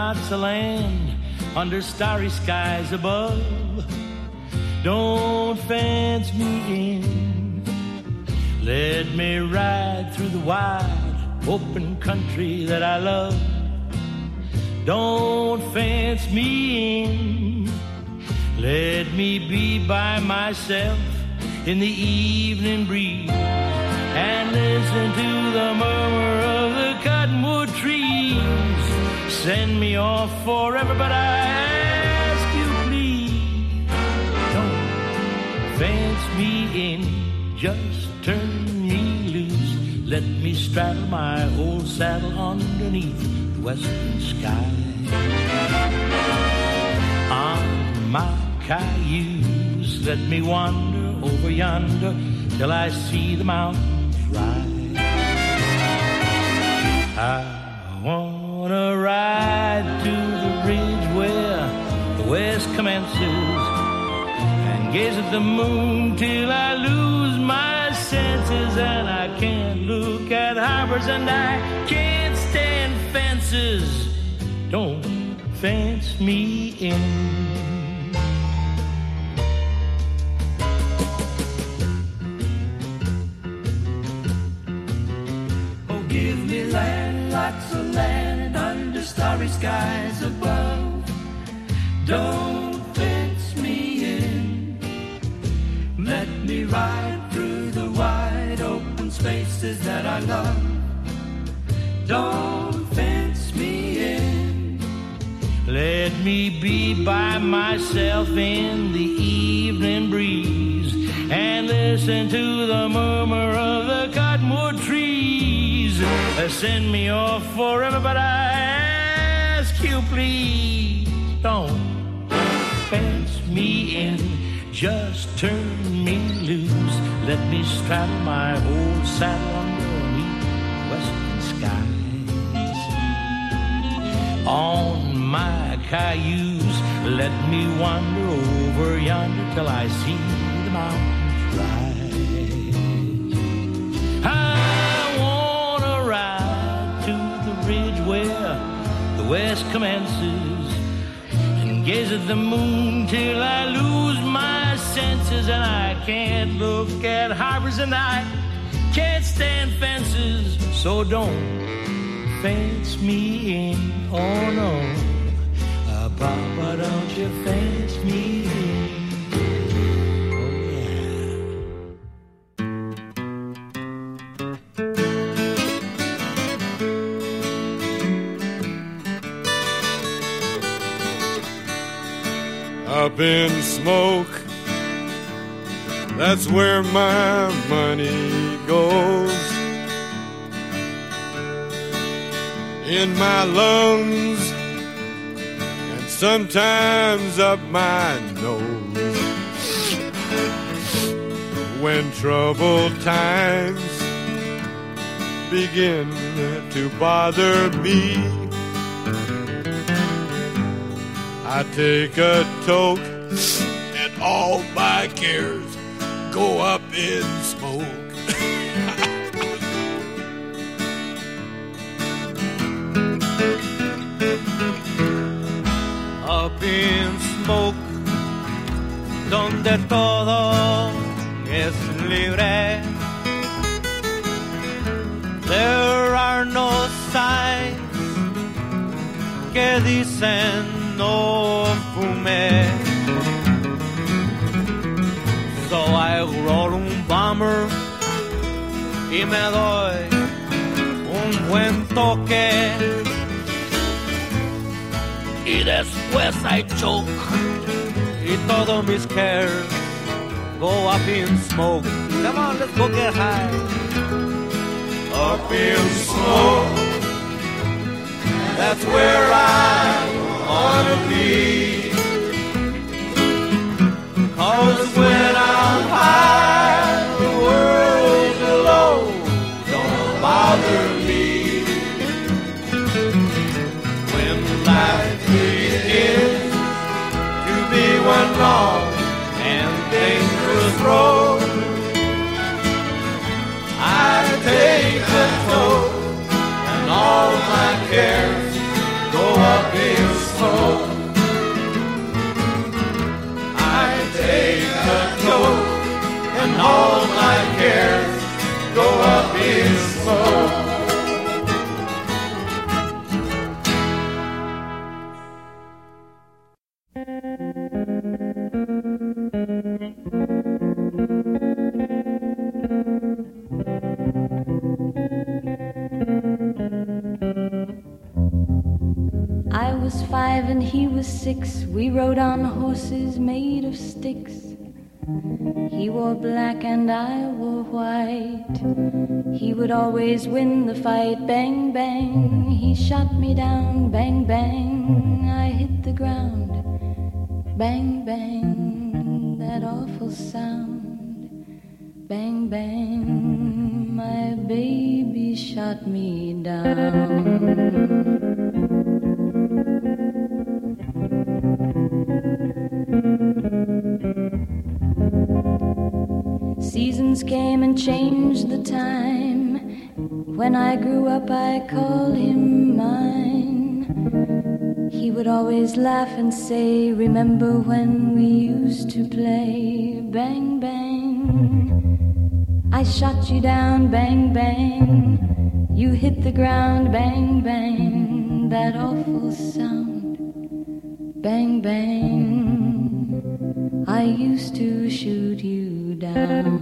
lots of land under starry skies above. Don't fence me in. Let me ride through the wide, open country that I love. Don't fence me in. Let me be by myself in the evening breeze and listen to the murmur of the cottonwood trees. Send me off forever, but I ask you please, don't fence me in. Just turn me loose. Let me straddle my old saddle underneath the western sky. On my cayuse, let me wander over yonder till I see the mountains rise. I wanna ride to the ridge where the west commences and gaze at the moon till I lose my senses. And I can't look at harbors and I can't stand fences. Don't fence me in. Give me land, lots of land under starry skies above. Don't fence me in. Let me ride through the wide open spaces that I love. Don't fence me in. Let me be by myself in the evening breeze and listen to the murmur of the cottonwood trees. Send me off forever, but I ask you please, don't fence me in. Just turn me loose. Let me straddle my old saddle underneath western skies. On my cayuse, let me wander over yonder till I see the mountains rise. Where the west commences and gaze at the moon till I lose my senses. And I can't look at harbors and I can't stand fences. So don't fence me in. Oh no, Papa, don't you fence me in. Up in smoke, that's where my money goes. In my lungs and sometimes up my nose. When troubled times begin to bother me, I take a toke and all my cares go up in smoke. Up in smoke, donde todo es libre. There are no signs que dicen no fume. So I roll un bomber y me doy un buen toque. Y después I choke y todos mis cares go up in smoke. Come on, let's go get high. Up in smoke, that's where I wanna be. 'Cause when I'm high, the world below don't bother me. When life begins to be one long and dangerous road, I take a toke and all my cares go up in 5 and he was 6, we rode on horses made of sticks. He wore black and I wore white. He would always win the fight. Bang, bang, he shot me down. Bang, bang, I hit the ground. Bang, bang, that awful sound. Bang, bang, my baby shot me down. Seasons came and changed the time. When I grew up, I called him mine. He would always laugh and say, remember when we used to play? Bang, bang, I shot you down. Bang, bang, you hit the ground. Bang, bang, that awful sound. Bang, bang, I used to shoot you down.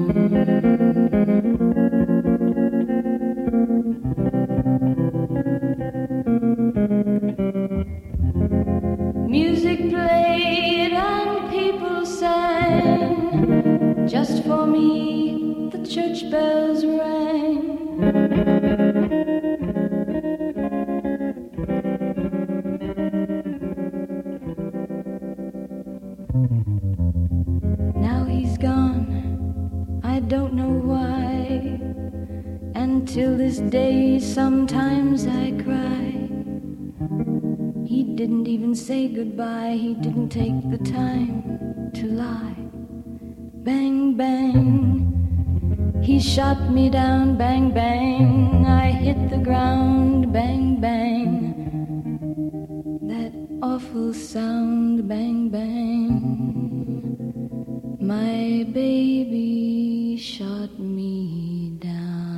Music played and people sang. Just for me, the church bells rang. Now he's gone, I don't know why. And till this day, sometimes I cry. He didn't even say goodbye. He didn't take the time to lie. Bang, bang, he shot me down. Bang, bang, I hit the ground. Bang, bang, that awful sound. Bang, bang, my baby shot me down.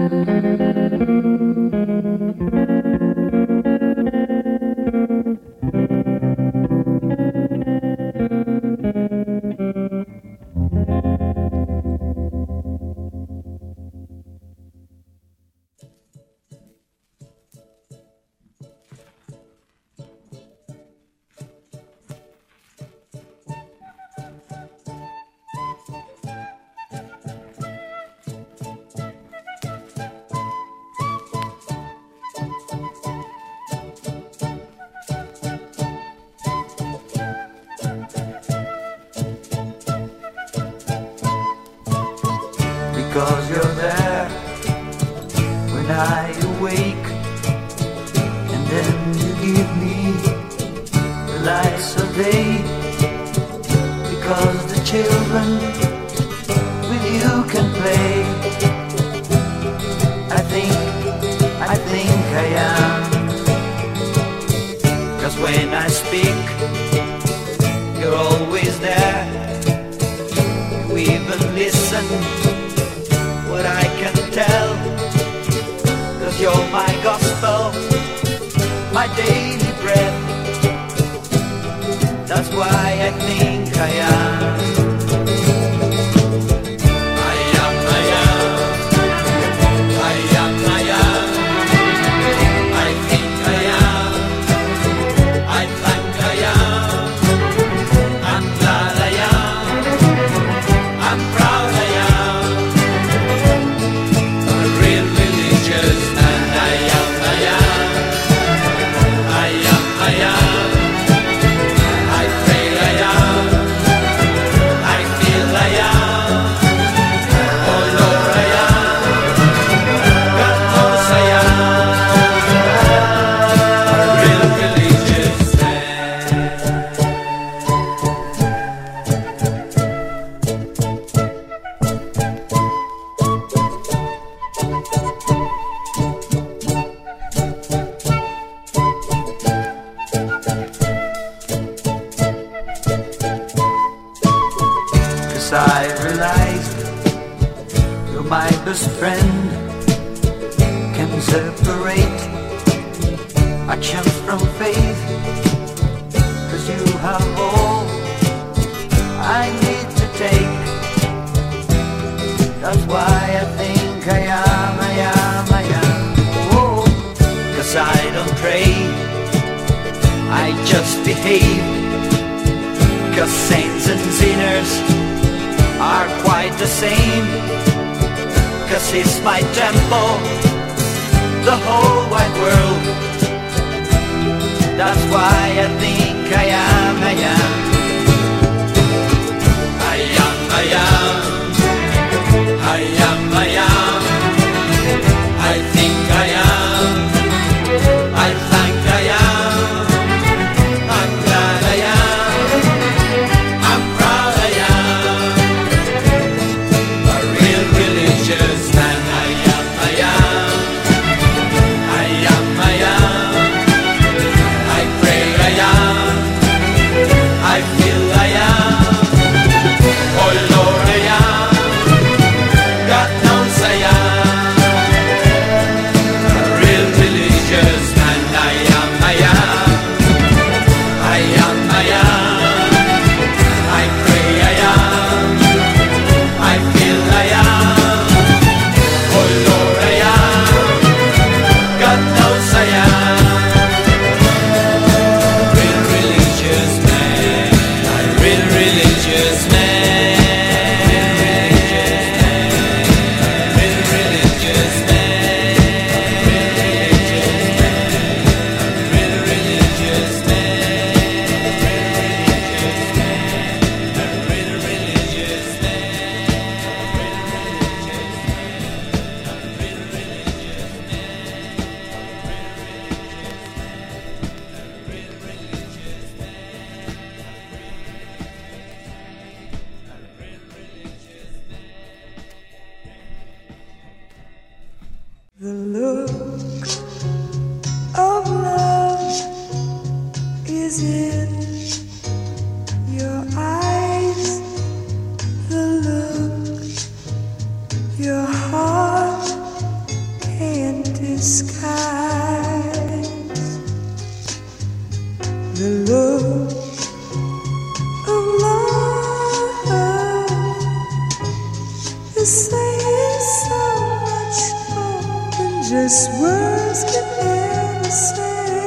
Because you're there when I awake, and then you give me the lights of day. Because the children with you can play. I think I am. 'Cause when I speak, you're always there. You even listen what I can tell, 'cause you're my gospel, my daily bread. That's why I think I am. I am, I am. I am, I am. I think I am. I think I am. I'm glad I am. I'm proud I am. Religious, and I am, I am, I am, I am, I feel I am, I feel I am, oh Lord I am, God knows I am, a real religious I realized you're my best friend. Can separate actions from faith, 'cause you have all I need to take. That's why I think I am, I am, I am. Oh, 'cause I don't pray, I just behave, 'cause saints and sinners are quite the same. 'Cause he's my temple, the whole wide world. That's why I think I am, I am. I am, I am. I am, I am. I think I am. I think I am. I'm glad I am. I'm proud I am. A real religious man. I am, I am. I am, I am. I pray I am. I feel I am. Oh Lord, I am. God knows I am. A real religious man. I am, I am. I am, I am. I pray I am. I feel I am. Oh Lord, I am. God knows I am. Real religious man. A real religious man. Real religious man. Real religious man. Real religious The look of love is in your eyes. The look your heart can't disguise. The look of love is saying so much more than just words can ever say.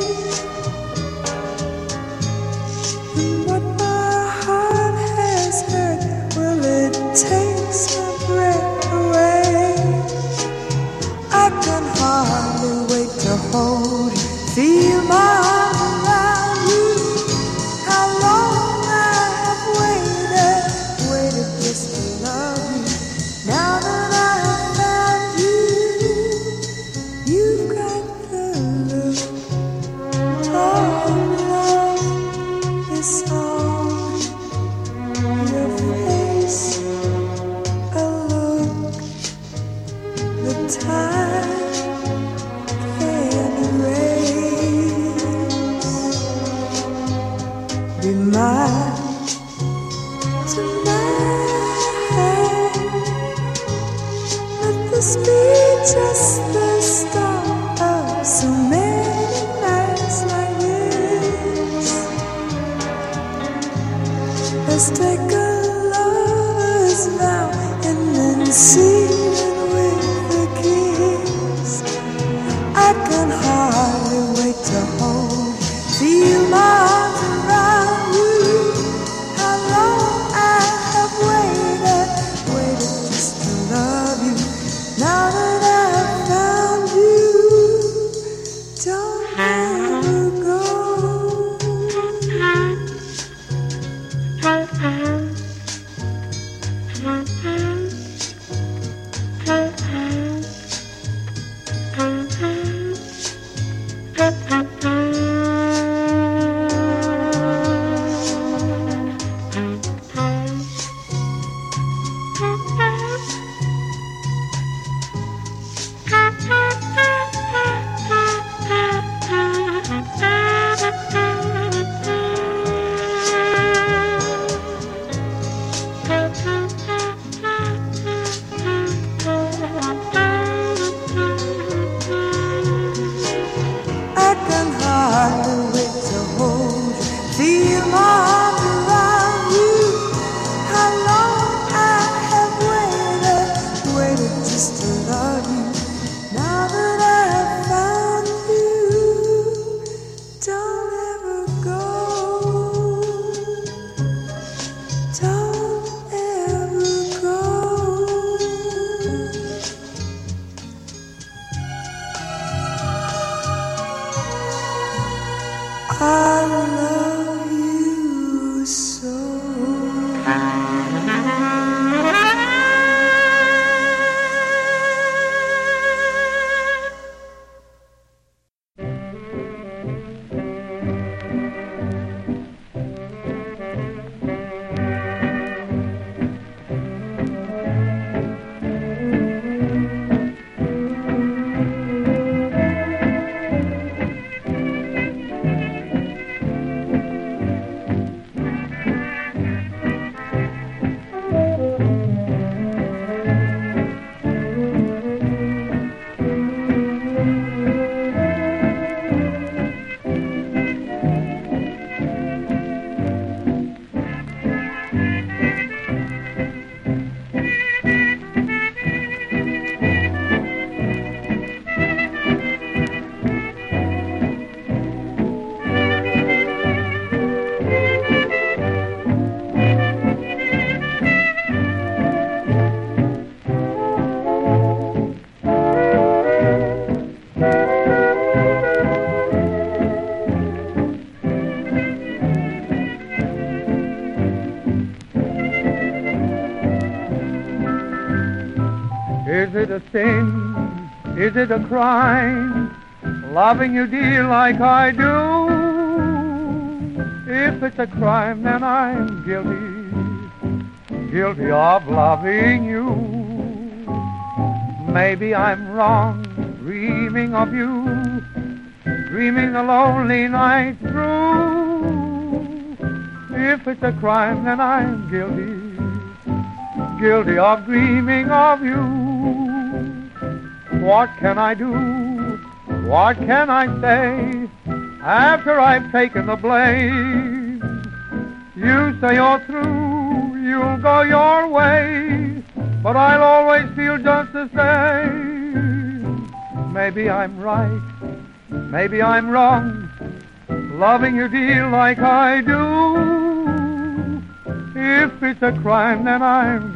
And what my heart has heard, well, it takes my breath away. I can hardly wait to hold you, feel my arms around you. How long I have waited, waited just to love you. Now that I have found you, you've got the look of love. It's on your face, a look the time can't erase. Be mine tonight. Let this be just the start of so many nights like this. Let's take a lover's vow and then seal it with a kiss. I can hardly wait to hold you, feel my arms around you. How long I have waited, waited just to love you. Now that I have found you, don't ever go. Is it a sin? Is it a crime? Loving you, dear, like I do. If it's a crime, then I'm guilty of loving you. Maybe I'm wrong, dreaming of you, dreaming the lonely night through. If it's a crime, then I'm guilty of dreaming of you. What can I do? What can I say after I've taken the blame? You say you're through, you'll go your way, but I'll always feel just the same. Maybe I'm right, maybe I'm wrong, loving you, dear, like I do. If it's a crime, then I'm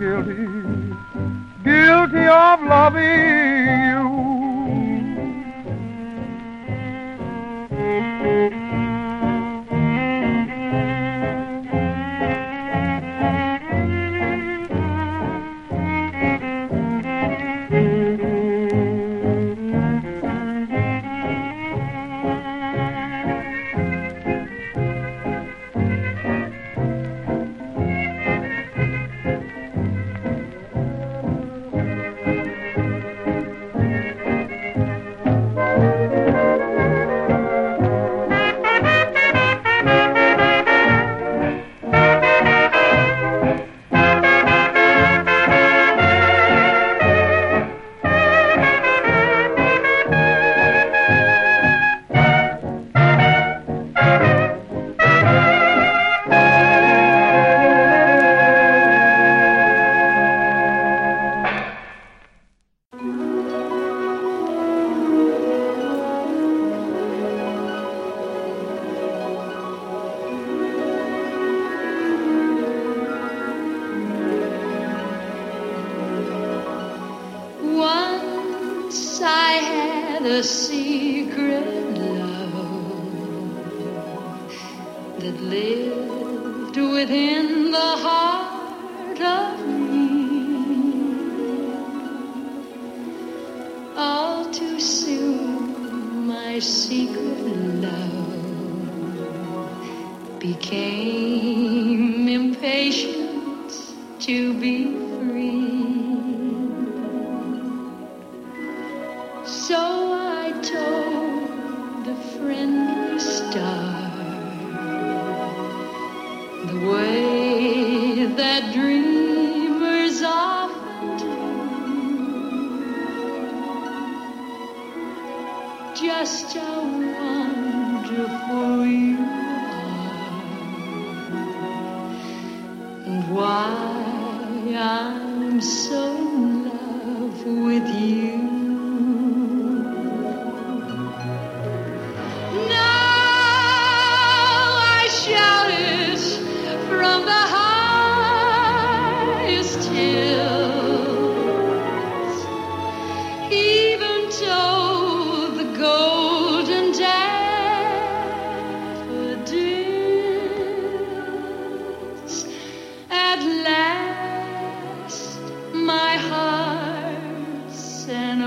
guilty of loving you. At last, my heart's an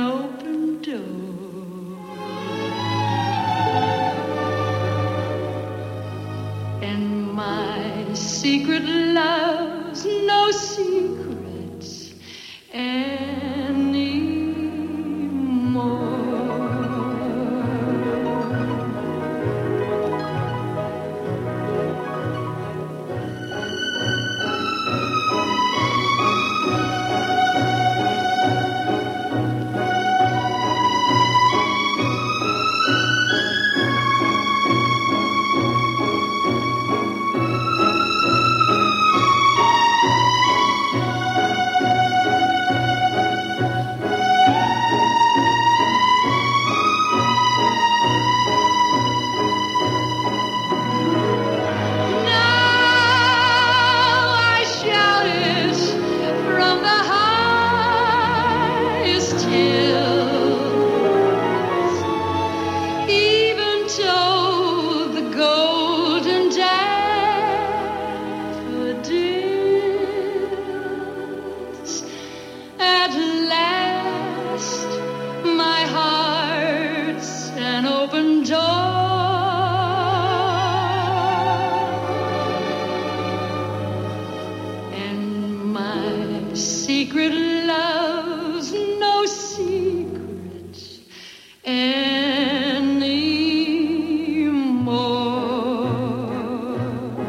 secret love's no secret anymore.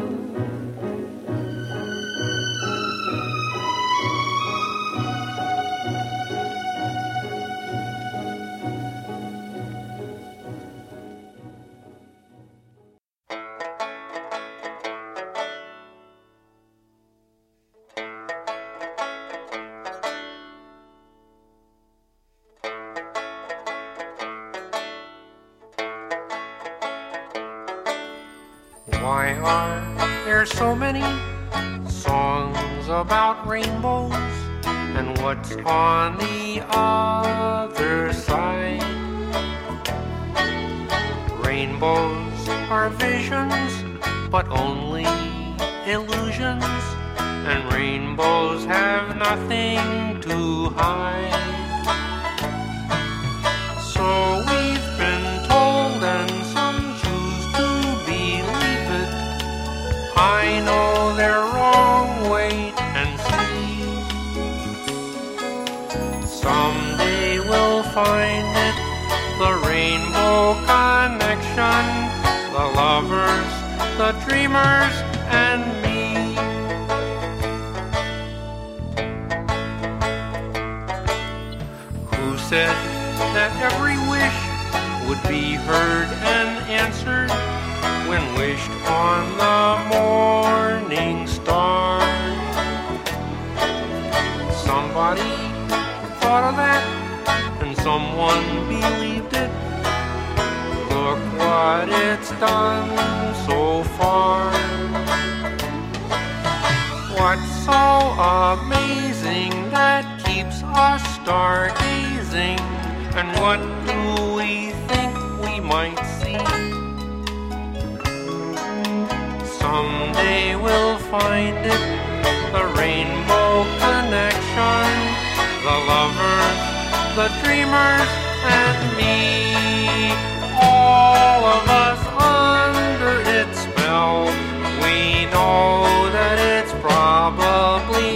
Why are there so many songs about rainbows? And what's on the other side? Rainbows are visions, but only illusions. And rainbows have nothing to hide. So we've been told, and some choose to believe it. I know they're wrong, wait and see. Someday we'll find it, the rainbow connection, the lovers, the dreamers, and me. Who said that every wish would be heard and answered when wished on the morning star? Somebody thought of that, and someone believed it. Look what it's done so far. What's so amazing that keeps us stargazing? And what do we think we might see? Someday we'll find it, the rainbow connection, the lovers, the dreamers, and me. All of us under its spell, we know that it's probably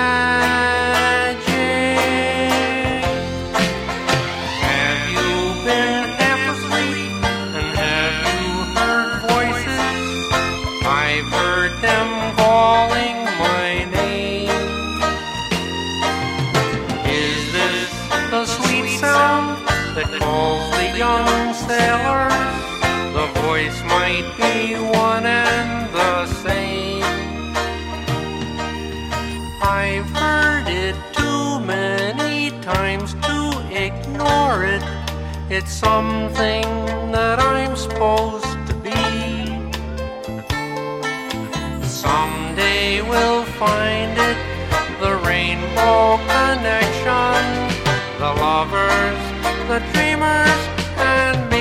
magic. Have you been half asleep, and have you heard voices? I've heard them calling my name. Is this the sweet sound that calls the young sailors? The voice might be one and the same. I've heard it too many times to ignore it. It's something that I'm supposed to be. Someday we'll find it, the rainbow connection, the lovers, the dreamers, and me.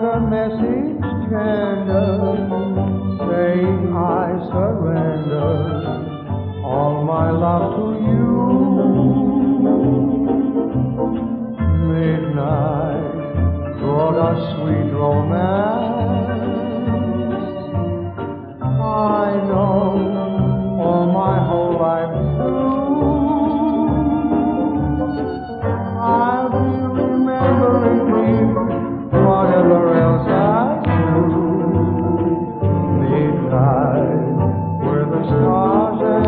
found a message tender saying I surrender all my love to you. Midnight brought us sweet romance. I know all my whole life through I'll be remembering you, whatever else I do. Midnight, where the stars and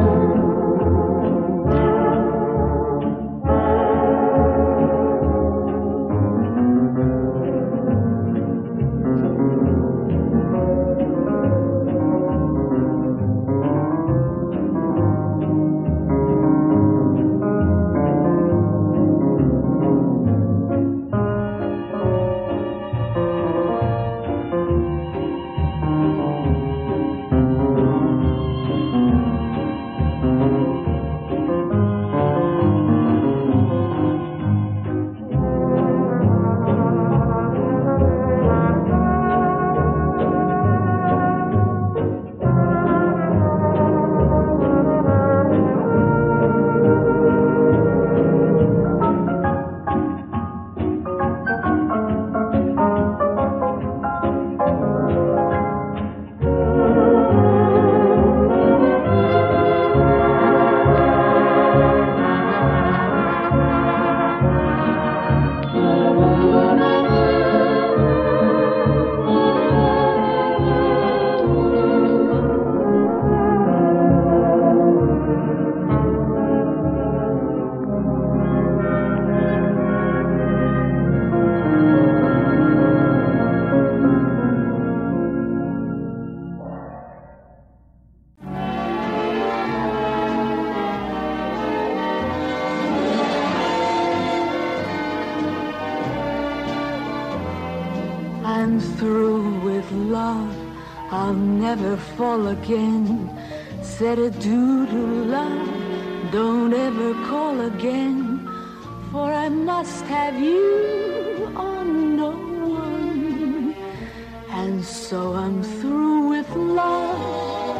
I'm through with love, I'll never fall again. Said adieu to love, don't ever call again. For I must have you or no one. And so I'm through with love.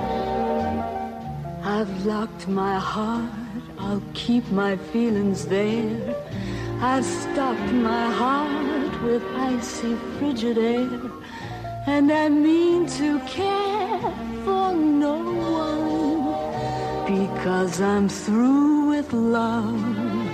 I've locked my heart, I'll keep my feelings there. I've stocked my heart with icy frigid air, and I mean to care for no one, because I'm through with love.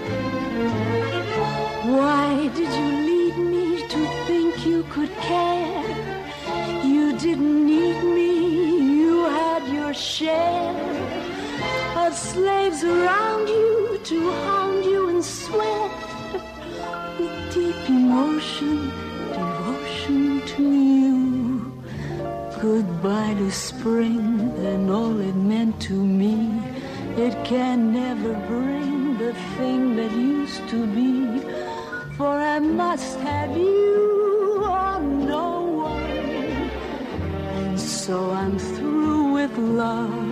Why did you lead me to think you could care? You didn't need me, you had your share of slaves around you to hound you and sweat. Deep emotion, devotion to you. Goodbye to spring and all it meant to me. It can never bring the thing that used to be. For I must have you or no one. And so I'm through with love.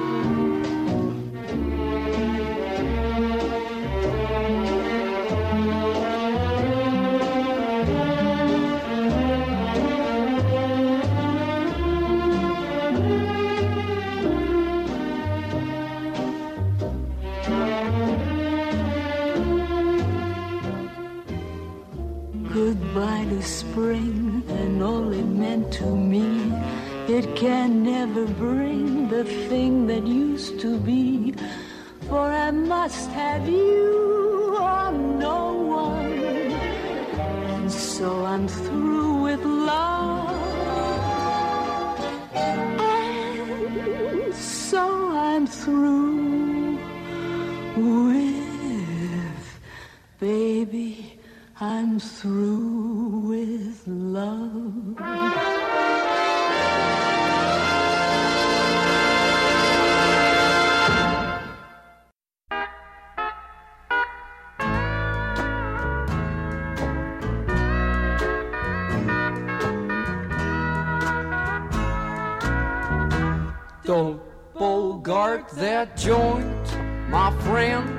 Goodbye to spring and all it meant to me. It can never bring the thing that used to be. For I must have you or no one. And so I'm through with love. And so I'm through with, baby, I'm through with love. Don't bogart that joint, my friend.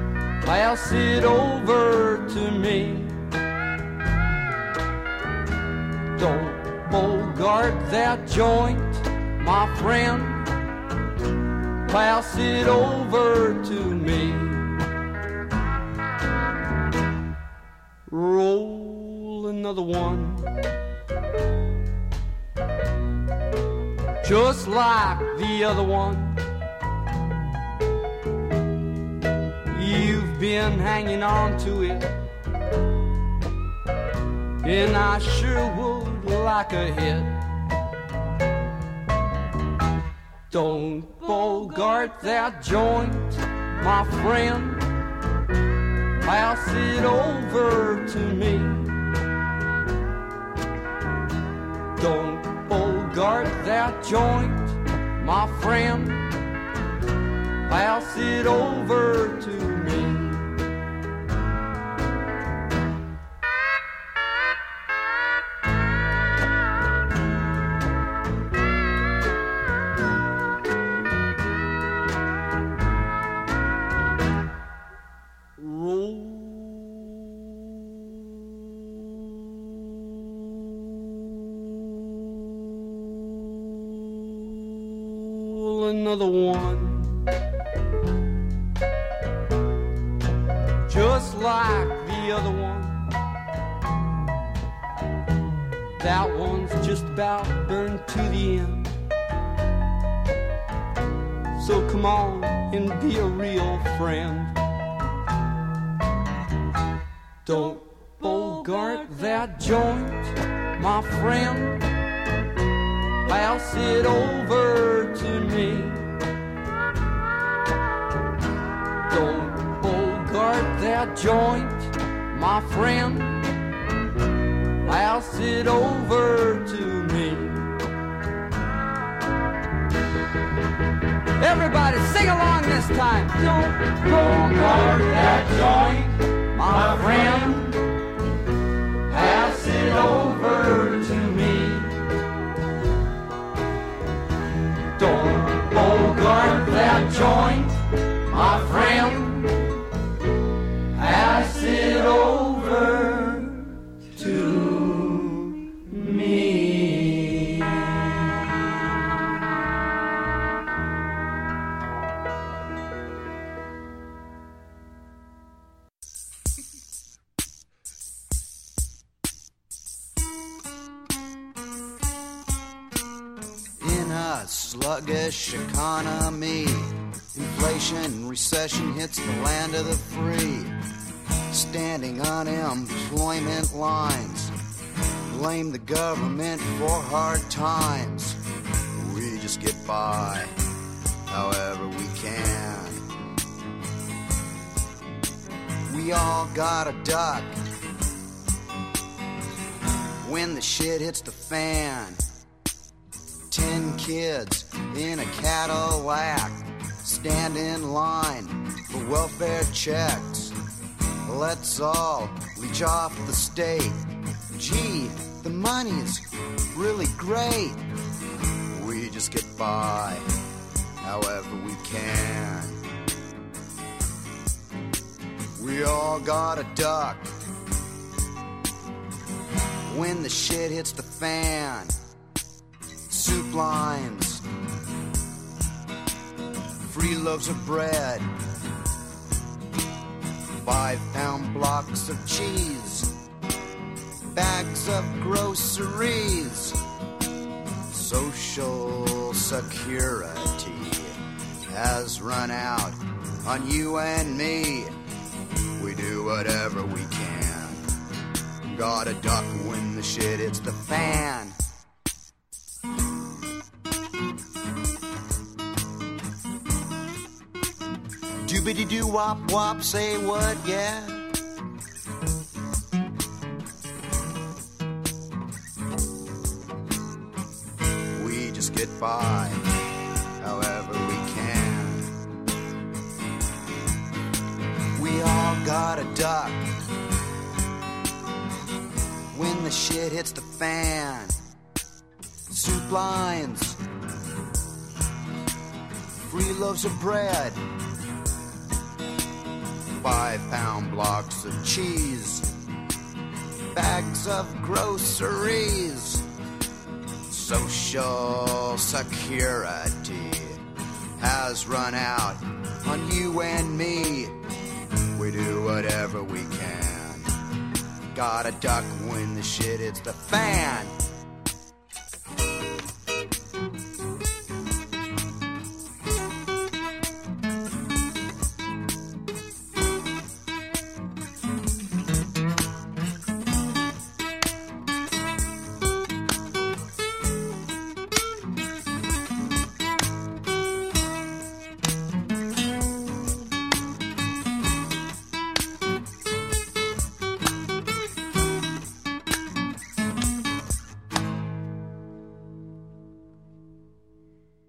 Pass it over to me. Don't bogart that joint, my friend. Pass it over to me. Roll another one, just like the other one. You've been hanging on to it, and I sure would like a hit. Don't bogart that joint, my friend. Pass it over to me. Don't bogart that joint, my friend. Pass it over to me. Another one, just like the other one. That one's just about burned to the end. So come on and be a real friend. Don't bogart that joint, my friend. Pass it over to me. Don't bogart that joint, my friend. Pass it over to me. Everybody sing along this time. Don't bogart that joint, my friend. Pass it over to me. Don't bogart that joint, my friend. Pass it over to me. In a sluggish economy, inflation, recession hits the land of the free. Standing unemployment lines, blame the government for hard times. We just get by however we can. We all gotta duck when the shit hits the fan. 10 kids in a Cadillac stand in line for welfare checks. Let's all leech off the state. Gee, the money's really great. We just get by however we can. We all gotta duck when the shit hits the fan. Soup lines, free loaves of bread, 5-pound blocks of cheese, bags of groceries. Social Security has run out on you and me. We do whatever we can. Gotta duck when the shit hits the fan. Doobity-doo-wop-wop, say what, yeah? We just get by however we can. We all gotta duck when the shit hits the fan. Soup lines, free loaves of bread, 5-pound blocks of cheese, bags of groceries. Social Security has run out on you and me. We do whatever we can. Gotta duck when the shit hits the fan.